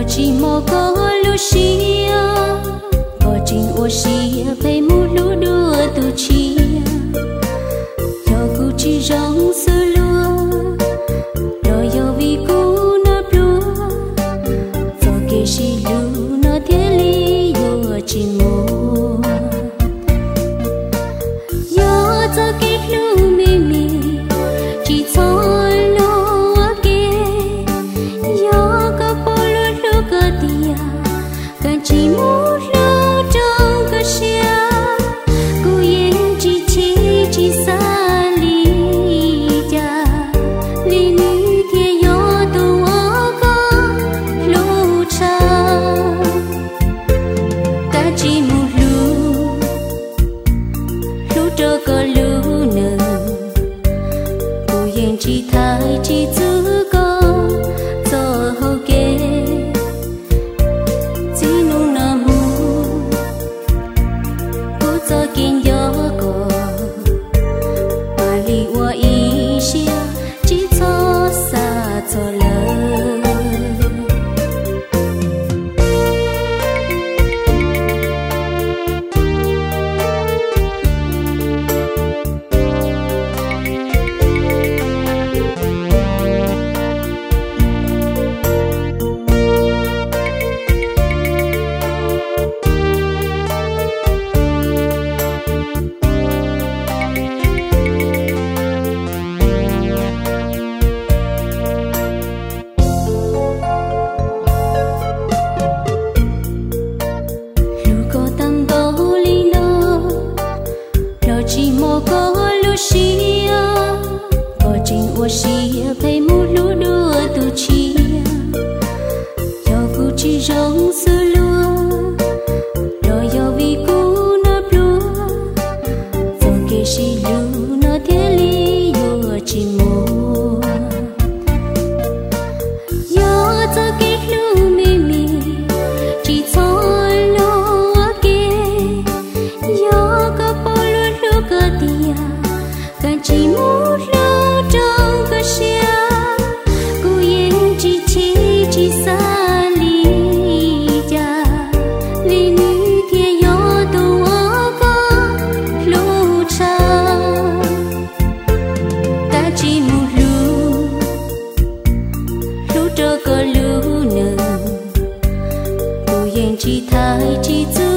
寂寞过路西呀，过尽我西呀，陪母路路都起呀，要顾及让丝路，若有为顾那不，走给西路那天里有寂寞，要走给路咪咪，只错。寂寞路中个下，孤雁只起只散离家，离女天有多个路长，个寂寞路，路这个路呢，孤雁只太只足够走后给。我一下只错洒错了。寂寞过路西呀，过尽我西呀，陪母路路都起呀，要顾及让丝路，若有为顾那不，走给西路那天里有寂寞，要走给路咪咪，只错路给，要个不。个地呀，个寂寞路中个下，孤雁只起只散离家，离女天有多个路长，个寂寞路，路这个路呢，孤雁只太只足。